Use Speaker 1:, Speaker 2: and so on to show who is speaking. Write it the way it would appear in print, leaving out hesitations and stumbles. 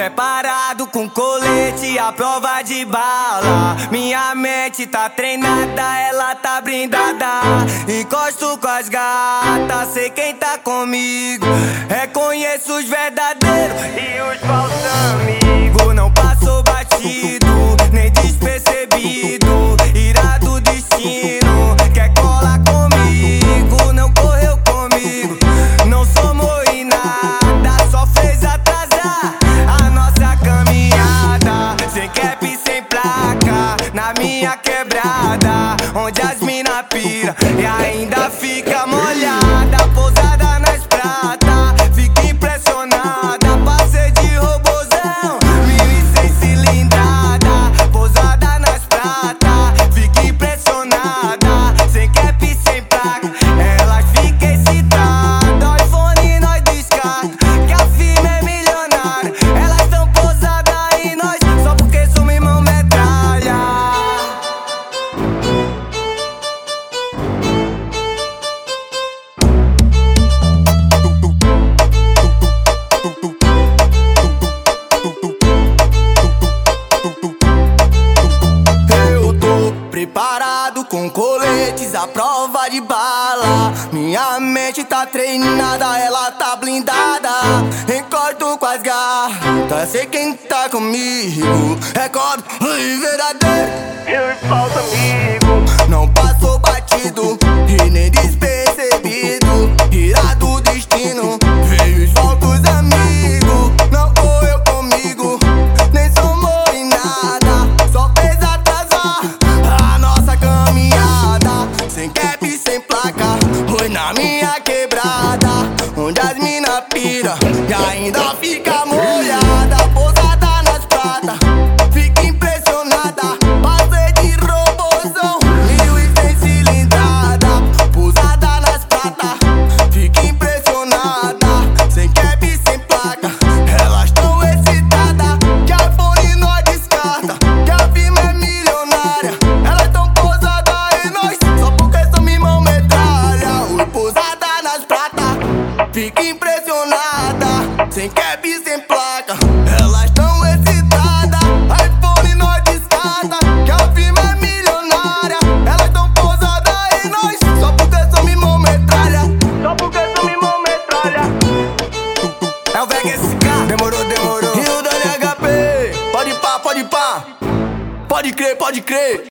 Speaker 1: preparado com colete à prova de bala. Minha mente tá treinada, ela tá blindada. Encosto com as gatas, sei quem tá comigo. Reconheço os verdadeiros e os falsos amigos. Não passou batido, nem despercebido. Irá do destino, quer colar comigo. Não correu comigo, não somou em nada, só fez atrasar a nossa caminhada. Sem cap, sem placa, na minha quebrada, onde as mina pira e ainda fica molhada. Pousada nas pratas, fica impressionada. Passei de robozão, 1.100 cilindrada. Pousada nas pratas, fica impressionada. Sem cap, sem placa, elas ficam excitadas. iPhone nós descarta, que a firma é milionária. Elas tão pousadas em nós, só porque somos irmão metralha. Eu tô preparado com coletes à prova de bala. Minha mente tá treinada, ela tá blindada. Encorto com as gatas, sei quem tá comigo. Recordo os verdadeiros e os falsos amigos. Não passou batido e nem despercebido. Irá do destino, veio os falsos amigos. Não correu comigo, nem somou em nada, só fez atrasar a nossa caminhada. Sem cap, sem placa, foi na minha quebrada, onde as mina pira e ainda fica molhada. Pousada nas pratas, fica impressionada. Passei de robozão, 1.100 cilindrada. Pousada nas pratas, fica impressionada. Sem cap, sem placa, elas tão excitadas. Que iPhone nós descarta, que a firma é milionária. Elas tão pousadas em nós, só porque somos irmão metralha. Oi, pousada nas pratas, fica impressionada. Sem cap, sem placa, elas tão excitadas. iPhone nós descarta, que a firma é milionária. Elas tão pousadas em nós, só porque somos irmão metralha. Só porque somos irmão metralha. É o Vega SK, demorou, demorou. E o Dani HP, pode pá, pode pá. Pode crer, pode crer.